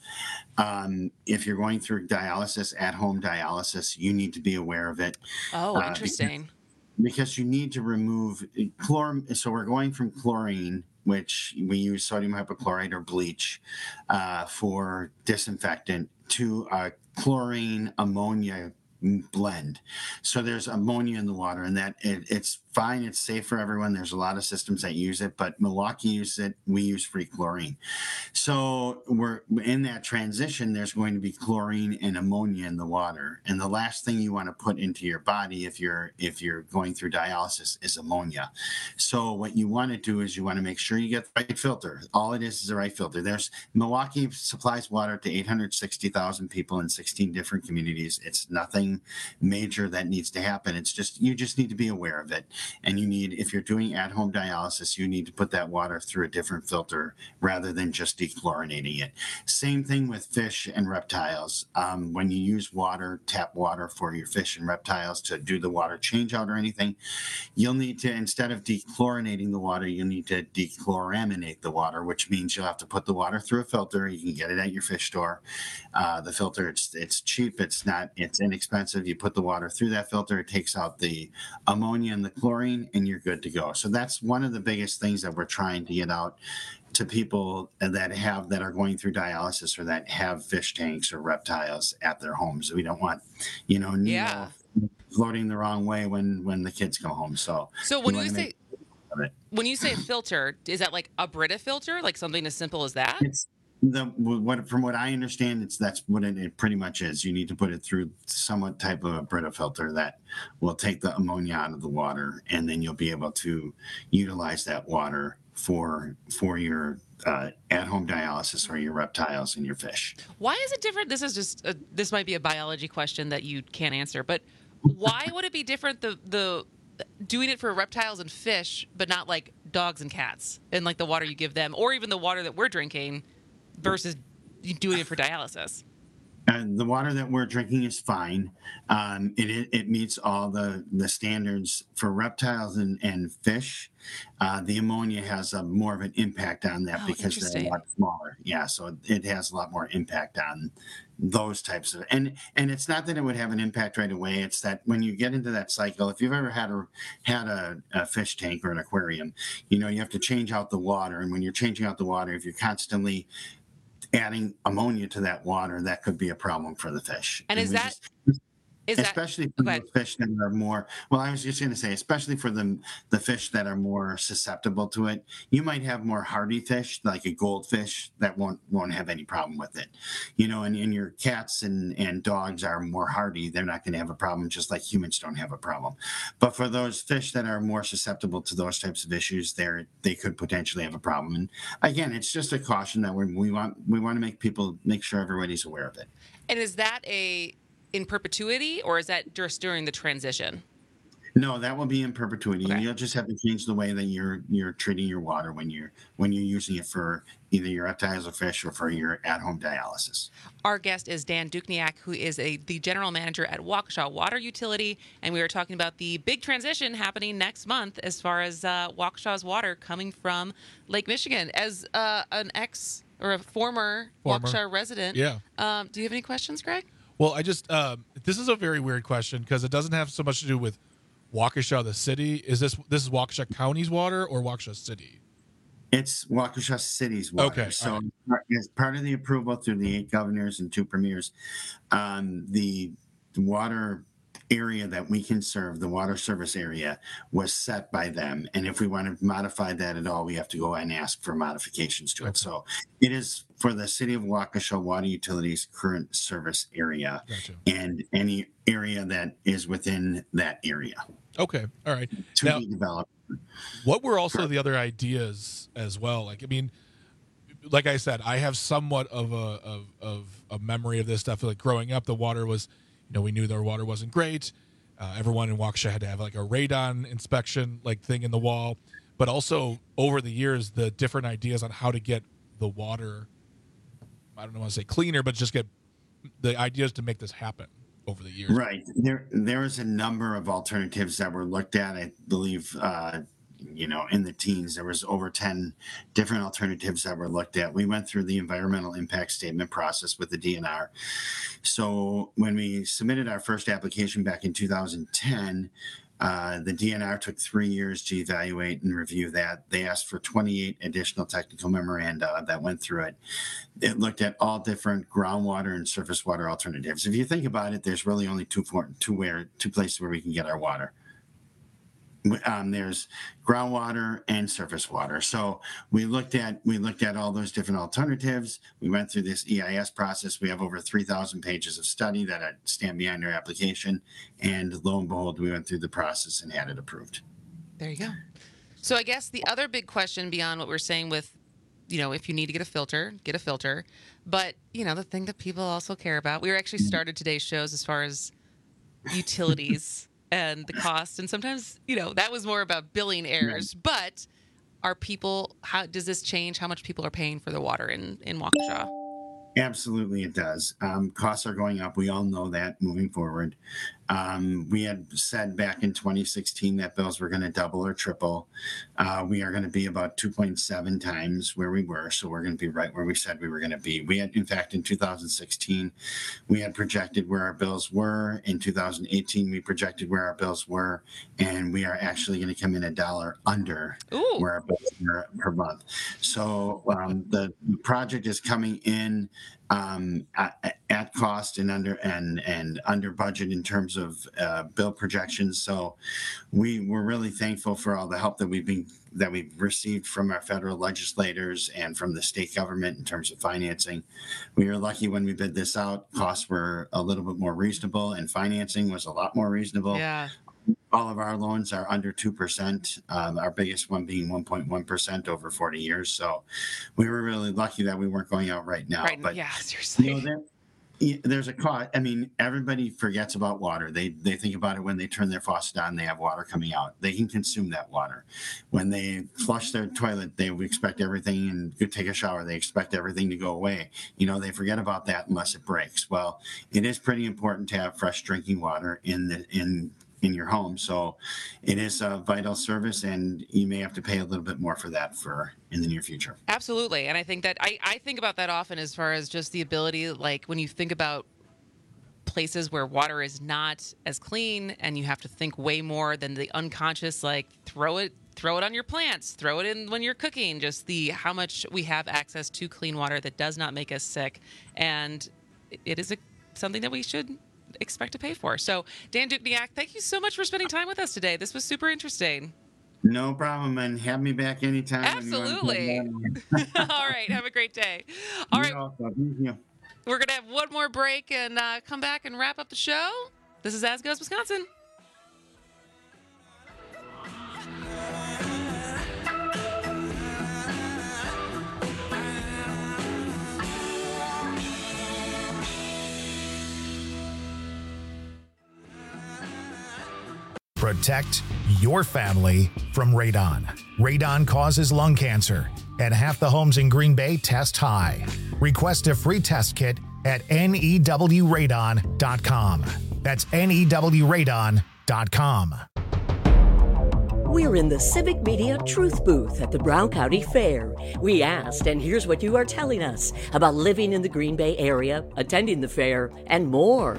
if you're going through dialysis, at-home dialysis, you need to be aware of it. Oh, interesting. Because you need to remove chlorine. So we're going from chlorine, which we use sodium hypochlorite or bleach for disinfectant, to a chlorine ammonia blend. So there's ammonia in the water, and that it's fine. It's safe for everyone. There's a lot of systems that use it, but Milwaukee uses it. We use free chlorine. So we're in that transition. There's going to be chlorine and ammonia in the water, and the last thing you want to put into your body if you're going through dialysis is ammonia. So what you want to do is you want to make sure you get the right filter. All it is the right filter. There's Milwaukee supplies water to 860,000 people in 16 different communities. It's nothing major that needs to happen. It's just, you just need to be aware of it. And you need, if you're doing at-home dialysis, you need to put that water through a different filter rather than just dechlorinating it. Same thing with fish and reptiles. When you use water, tap water for your fish and reptiles to do the water change out or anything, you'll need to, instead of dechlorinating the water, you'll need to dechloraminate the water, which means you'll have to put the water through a filter. You can get it at your fish store. The filter, it's cheap, it's inexpensive. You put the water through that filter, it takes out the ammonia and the chlorine, and you're good to go. So that's one of the biggest things that we're trying to get out to people that are going through dialysis or that have fish tanks or reptiles at their homes. We don't want, Nemo floating the wrong way when the kids go home. So when you say filter, is that like a Brita filter, like something as simple as that? From what I understand, that's what it pretty much is. You need to put it through somewhat type of a Brita filter that will take the ammonia out of the water, and then you'll be able to utilize that water for your at-home dialysis or your reptiles and your fish. Why is it different? This is just this might be a biology question that you can't answer, but why would it be different? The doing it for reptiles and fish, but not like dogs and cats, and like the water you give them, or even the water that we're drinking, versus doing it for dialysis? The water that we're drinking is fine. It meets all the standards for reptiles and fish. The ammonia has more of an impact on that because they're a lot smaller. Yeah, so it has a lot more impact on those types of, and it's not that it would have an impact right away. It's that when you get into that cycle, if you've ever had a fish tank or an aquarium, you have to change out the water, and when you're changing out the water, if you're constantly adding ammonia to that water, that could be a problem for the fish. And especially for the fish that are more, well, I was just going to say, especially for the fish that are more susceptible to it. You might have more hardy fish, like a goldfish, that won't have any problem with it. And your cats and dogs are more hardy. They're not going to have a problem, just like humans don't have a problem. But for those fish that are more susceptible to those types of issues, they could potentially have a problem. And again, it's just a caution that we want to make sure everybody's aware of it. And is that in perpetuity, or is that just during the transition? No, that will be in perpetuity. Okay. You'll just have to change the way that you're treating your water when you're using it for either your reptiles or fish or for your at-home dialysis. Our guest is Dan Dukniak, who is the general manager at Waukesha Water Utility, and we were talking about the big transition happening next month as far as Waukesha's water coming from Lake Michigan. As an ex or a former Waukesha resident, do you have any questions, Greg? Well, I just this is a very weird question because it doesn't have so much to do with Waukesha, the city. Is this is Waukesha County's water or Waukesha City? It's Waukesha City's water. Okay. So as part of the approval through the 8 governors and 2 premiers, the water area that we can serve, the water service area, was set by them. And if we want to modify that at all, we have to go and ask for modifications to it. So it is for the City of Waukesha Water Utilities current service area and any area that is within that area. Okay. All right. To be developed. What were also the other ideas as well? Like, I mean, like I said, I have somewhat of a memory of this stuff. Like growing up, the water was, we knew their water wasn't great. Everyone in Waukesha had to have like a radon inspection like thing in the wall. But also over the years, the different ideas on how to get the water, I don't want to say cleaner, but just get the ideas to make this happen over the years. Right. There was a number of alternatives that were looked at. I believe, in the teens, there was over 10 different alternatives that were looked at. We went through the environmental impact statement process with the DNR. So when we submitted our first application back in 2010, the DNR took 3 years to evaluate and review that. They asked for 28 additional technical memoranda that went through it. It looked at all different groundwater and surface water alternatives. If you think about it, there's really only two places where we can get our water. There's groundwater and surface water. So we looked at all those different alternatives. We went through this EIS process. We have over 3,000 pages of study that stand behind our application. And lo and behold, we went through the process and had it approved. There you go. So I guess the other big question beyond what we're saying with, if you need to get a filter, get a filter. But, the thing that people also care about, we actually started today's shows as far as utilities and the cost. And sometimes, that was more about billing errors. But how does this change how much people are paying for the water in Waukesha? Absolutely, it does. Costs are going up. We all know that moving forward. We had said back in 2016 that bills were going to double or triple. We are going to be about 2.7 times where we were. So we're going to be right where we said we were going to be. We had, in fact, in 2016, we had projected where our bills were. In 2018, we projected where our bills were. And we are actually going to come in $1 under where our bills were per month. So the project is coming in at cost and under budget in terms of bill projections. So we're really thankful for all the help that we've received from our federal legislators and from the state government in terms of financing. We were lucky when we bid this out. Costs were a little bit more reasonable and financing was a lot more reasonable. Yeah. All of our loans are under 2%, our biggest one being 1.1% over 40 years. So we were really lucky that we weren't going out right now. Right. But, yeah, seriously. There's a cost. I mean, everybody forgets about water. They think about it when they turn their faucet on, they have water coming out. They can consume that water. When they flush their toilet, they expect everything, and go take a shower, they expect everything to go away. They forget about that unless it breaks. Well, it is pretty important to have fresh drinking water in your home. So it is a vital service, and you may have to pay a little bit more for that in the near future. Absolutely. And I think that I think about that often as far as just the ability, like when you think about places where water is not as clean and you have to think way more than the unconscious, like throw it on your plants, throw it in when you're cooking, just how much we have access to clean water that does not make us sick. And it is something that we should expect to pay for. So Dan Dukniak, thank you so much for spending time with us today. This was super interesting. No problem, and have me back anytime. Absolutely. All right. Have a great day. All right. We're going to have one more break and come back and wrap up the show. This is As Goes Wisconsin. Protect your family from radon. Radon causes lung cancer, and half the homes in Green Bay test high. Request a free test kit at newradon.com. That's newradon.com. We're in the Civic Media Truth Booth at the Brown County Fair. We asked, and here's what you are telling us about living in the Green Bay area, attending the fair, and more.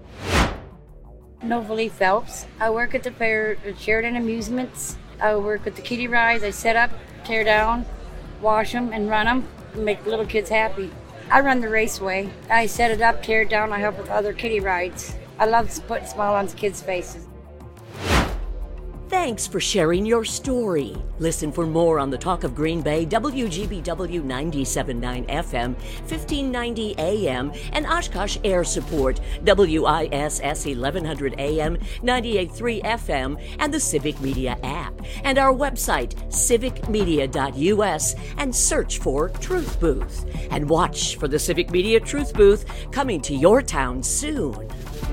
Novalee Phelps. I work at the fair at Sheridan Amusements. I work with the kiddie rides. I set up, tear down, wash them, and run them, and make little kids happy. I run the raceway. I set it up, tear it down. I help with other kiddie rides. I love putting a smile on kids' faces. Thanks for sharing your story. Listen for more on the Talk of Green Bay, WGBW 97.9 FM, 1590 AM, and Oshkosh Air Support, WISS 1100 AM, 98.3 FM, and the Civic Media app. And our website, civicmedia.us, and search for Truth Booth. And watch for the Civic Media Truth Booth coming to your town soon.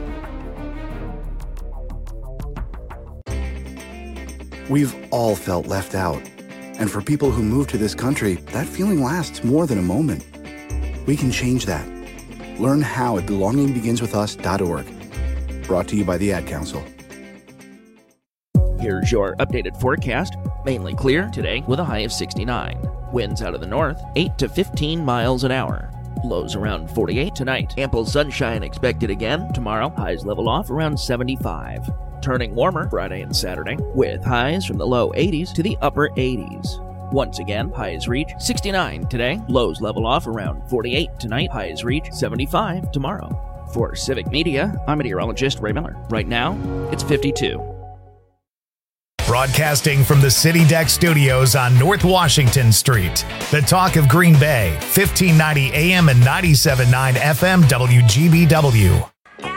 We've all felt left out. And for people who move to this country, that feeling lasts more than a moment. We can change that. Learn how at belongingbeginswithus.org. Brought to you by the Ad Council. Here's your updated forecast. Mainly clear today with a high of 69. Winds out of the north, 8 to 15 miles an hour. Lows around 48 tonight. Ample sunshine expected again. Tomorrow, highs level off around 75. Turning warmer Friday and Saturday, with highs from the low 80s to the upper 80s. Once again, highs reach 69 today, lows level off around 48 tonight, highs reach 75 tomorrow. For Civic Media, I'm meteorologist Ray Miller. Right now, it's 52. Broadcasting from the City Deck Studios on North Washington Street. The Talk of Green Bay, 1590 AM and 97.9 FM WGBW.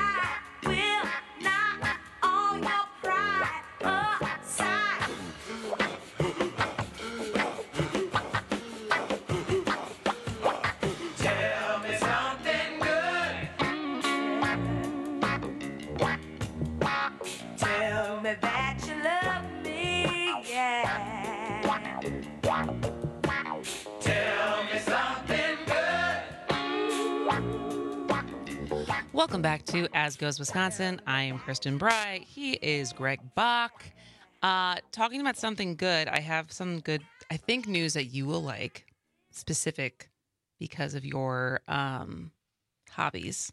Welcome back to As Goes Wisconsin. I am Kristen Bry. He is Greg Bach. Talking about something good, I have some good, I think, news that you will like, specific because of your hobbies.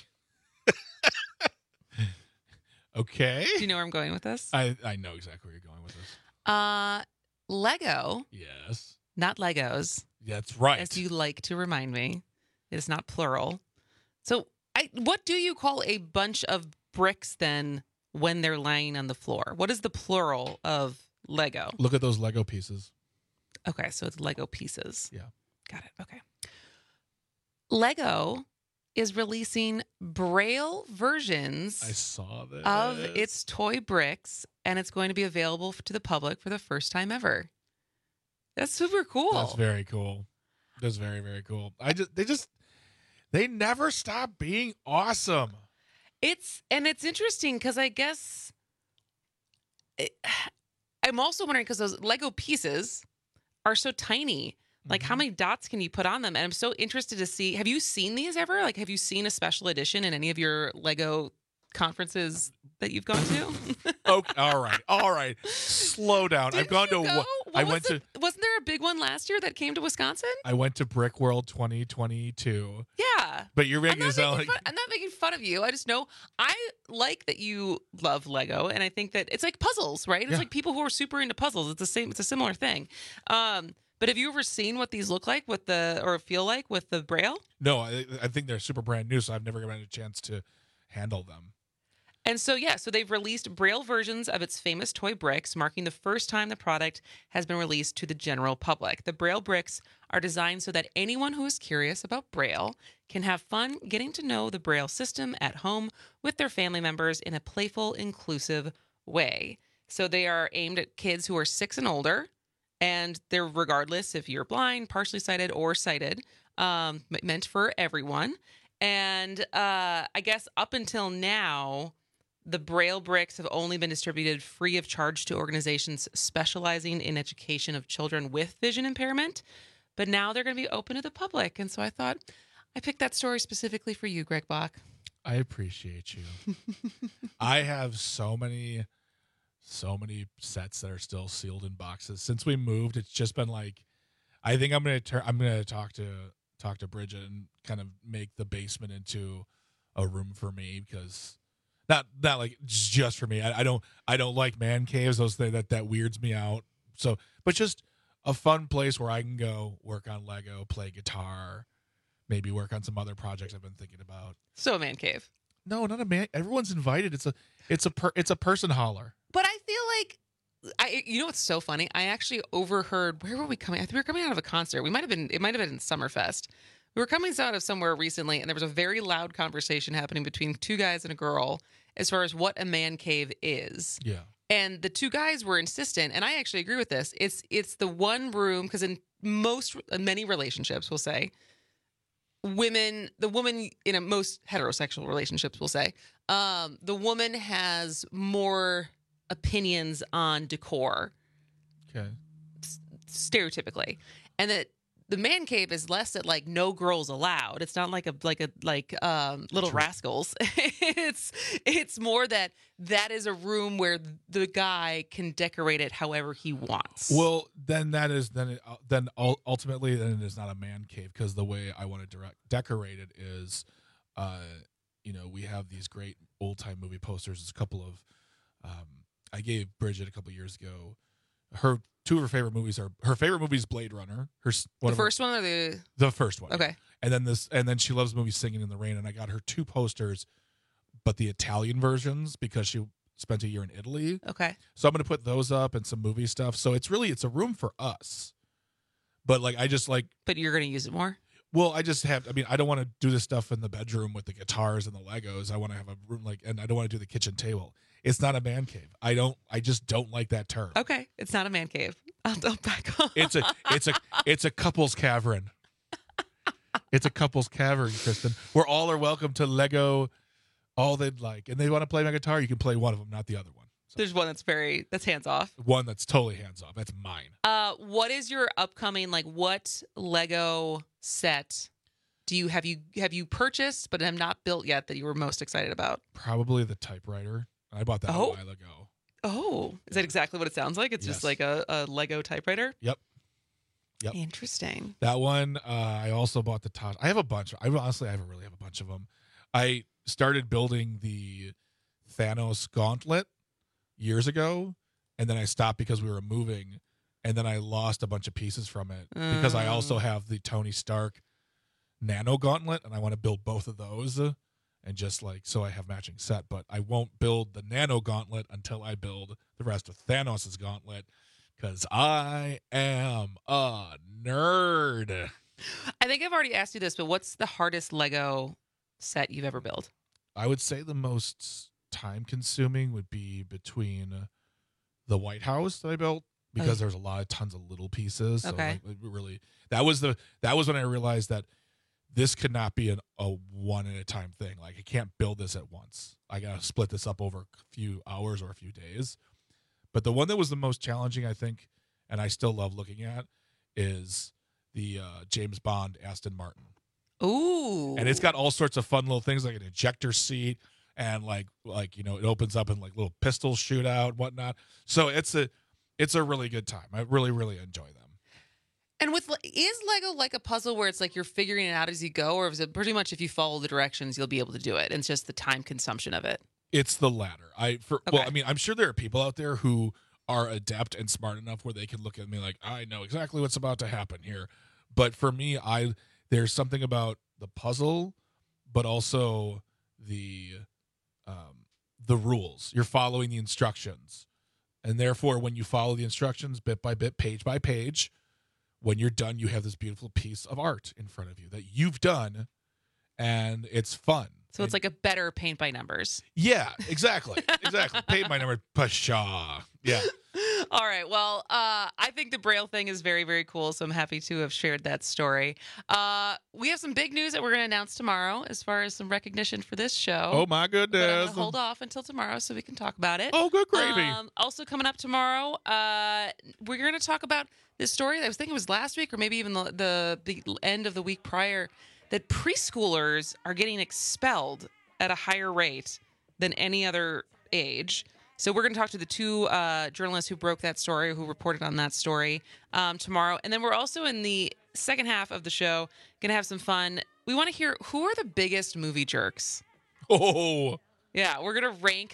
Okay. Do you know where I'm going with this? I know exactly where you're going with this. Lego. Yes. Not Legos. That's right. As you like to remind me. It is not plural. So what do you call a bunch of bricks then when they're lying on the floor? What is the plural of Lego? Look at those Lego pieces. Okay, so it's Lego pieces. Yeah. Got it. Okay. Lego is releasing Braille versions I saw this. of its toy bricks, and it's going to be available to the public for the first time ever. That's super cool. That's very cool. That's very, very cool. They never stop being awesome. It's interesting because I guess I'm also wondering because those Lego pieces are so tiny. Like, how many dots can you put on them? And I'm so interested to see. Have you seen these ever? Like, have you seen a special edition in any of your Lego conferences that you've gone to? Okay, all right. Slow down. I've gone to. Wasn't there a big one last year that came to Wisconsin? I went to Brick World 2022. Yeah, but you're making it sound like I'm not making fun of you. I just know I like that you love Lego, and I think that it's like puzzles, right? It's like people who are super into puzzles. It's the same. It's a similar thing. But have you ever seen what these look like or feel like with the Braille? No, I think they're super brand new, so I've never gotten a chance to handle them. And so, so they've released Braille versions of its famous toy bricks, marking the first time the product has been released to the general public. The Braille bricks are designed so that anyone who is curious about Braille can have fun getting to know the Braille system at home with their family members in a playful, inclusive way. So they are aimed at kids who are 6 and older, and they're regardless if you're blind, partially sighted, or sighted, meant for everyone. And I guess up until now, the Braille bricks have only been distributed free of charge to organizations specializing in education of children with vision impairment. But now they're going to be open to the public. And so I thought I picked that story specifically for you, Greg Bach. I appreciate you. I have so many sets that are still sealed in boxes. Since we moved, it's just been like, I think I'm going to talk to Bridget and kind of make the basement into a room for me, because not like just for me. I don't like man caves. Those things that weirds me out. So, but just a fun place where I can go work on Lego, play guitar, maybe work on some other projects I've been thinking about. So a man cave. No, not a man. Everyone's invited. It's a person holler. But I feel like you know what's so funny? I actually overheard. Where were we coming? I think we were coming out of a concert. It might have been in Summerfest. We were coming out of somewhere recently, and there was a very loud conversation happening between two guys and a girl as far as what a man cave is. Yeah. And the two guys were insistent, and I actually agree with this. It's the one room, because in many relationships, we'll say, the woman in most heterosexual relationships, we'll say, the woman has more opinions on decor. Okay. Stereotypically. And that the man cave is less at like no girls allowed. It's not like Little Rascals. It's more that is a room where the guy can decorate it however he wants. Well, ultimately it is not a man cave, because the way I want to decorate it is, we have these great old time movie posters. There's a couple of, I gave Bridget a couple of years ago. Two of her favorite movies are Blade Runner. The first one or the first one. Okay. And then she loves movies Singing in the Rain, and I got her two posters, but the Italian versions, because she spent a year in Italy. Okay. So I'm going to put those up and some movie stuff. So it's a room for us. But But you're going to use it more? Well, I don't want to do this stuff in the bedroom with the guitars and the Legos. I want to have a room and I don't want to do the kitchen table. It's not a man cave. I just don't like that term. Okay. It's not a man cave. I'll back off. It's a couple's cavern. It's a couple's cavern, Kristen, where all are welcome to Lego all they'd like. And they want to play my guitar, you can play one of them, not the other one. So. There's one that's hands off. One that's totally hands off. That's mine. What is your upcoming, what Lego set have you purchased but have not built yet that you were most excited about? Probably the typewriter. I bought that a while ago. Oh, is that exactly what it sounds like? It's just like a Lego typewriter? Yep. Interesting. That one, I also bought the Tosh. I have a bunch. I honestly have a bunch of them. I started building the Thanos gauntlet years ago, and then I stopped because we were moving, and then I lost a bunch of pieces from it because I also have the Tony Stark nano gauntlet, and I want to build both of those. And just so I have matching set, but I won't build the nano gauntlet until I build the rest of Thanos' gauntlet, because I am a nerd. I think I've already asked you this, but what's the hardest Lego set you've ever built? I would say the most time-consuming would be between the White House that I built, because there's tons of little pieces. Okay. So that was when I realized that this could not be a one at a time thing. I can't build this at once. I got to split this up over a few hours or a few days. But the one that was the most challenging, I think, and I still love looking at, is the James Bond Aston Martin. Ooh. And it's got all sorts of fun little things, like an ejector seat, and it opens up and little pistols shoot out and whatnot. So it's a really good time. I really, really enjoy them. And is Lego like a puzzle where it's you're figuring it out as you go, or is it pretty much if you follow the directions, you'll be able to do it? And it's just the time consumption of it. It's the latter. Well, I'm sure there are people out there who are adept and smart enough where they can look at me like, I know exactly what's about to happen here. But for me, there's something about the puzzle, but also the rules. You're following the instructions. And therefore, when you follow the instructions bit by bit, page by page, when you're done, you have this beautiful piece of art in front of you that you've done, and it's fun. So it's like a better paint by numbers. Yeah, exactly. Paint by numbers. Pshaw. Yeah. All right. Well, I think the Braille thing is very, very cool, so I'm happy to have shared that story. We have some big news that we're going to announce tomorrow as far as some recognition for this show. Oh, my goodness. But I'm going to hold off until tomorrow so we can talk about it. Oh, good gravy. Also coming up tomorrow, we're going to talk about this story. I was thinking it was last week or maybe even the end of the week prior, that preschoolers are getting expelled at a higher rate than any other age. So we're going to talk to the two journalists who broke that story, who reported on that story tomorrow. And then we're also in the second half of the show going to have some fun. We want to hear, who are the biggest movie jerks? Oh, yeah, we're gonna rank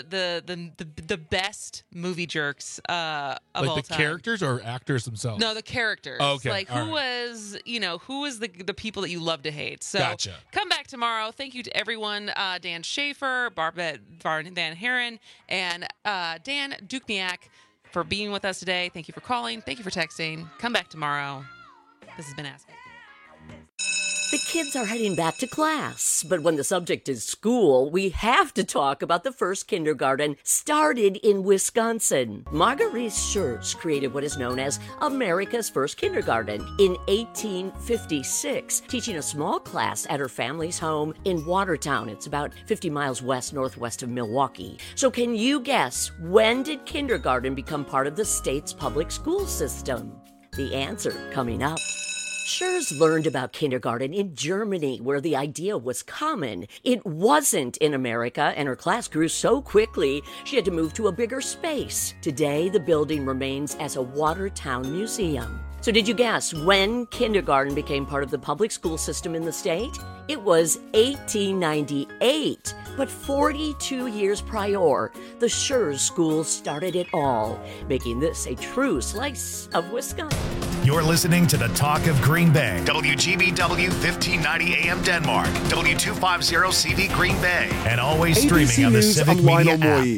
the best movie jerks of all time. Like the characters or actors themselves? No, the characters. Okay, like who was the people that you love to hate. So gotcha. Come back tomorrow. Thank you to everyone, Dan Schaefer, Barbette Van Haren, and Dan Dukniak for being with us today. Thank you for calling. Thank you for texting. Come back tomorrow. This has been Ask. The kids are heading back to class, but when the subject is school, we have to talk about the first kindergarten started in Wisconsin. Marguerite Schertz created what is known as America's first kindergarten in 1856, teaching a small class at her family's home in Watertown. It's about 50 miles northwest of Milwaukee. So can you guess, when did kindergarten become part of the state's public school system? The answer coming up. Schertz learned about kindergarten in Germany, where the idea was common. It wasn't in America, and her class grew so quickly, she had to move to a bigger space. Today, the building remains as a Watertown museum. So did you guess when kindergarten became part of the public school system in the state? It was 1898. But 42 years prior, the Schertz School started it all, making this a true slice of Wisconsin. You're listening to the Talk of Green Bay. WGBW 1590 AM Denmark. W250 CV Green Bay. And always ABC streaming on the News, Civic I'm Media Lionel app. Moyes.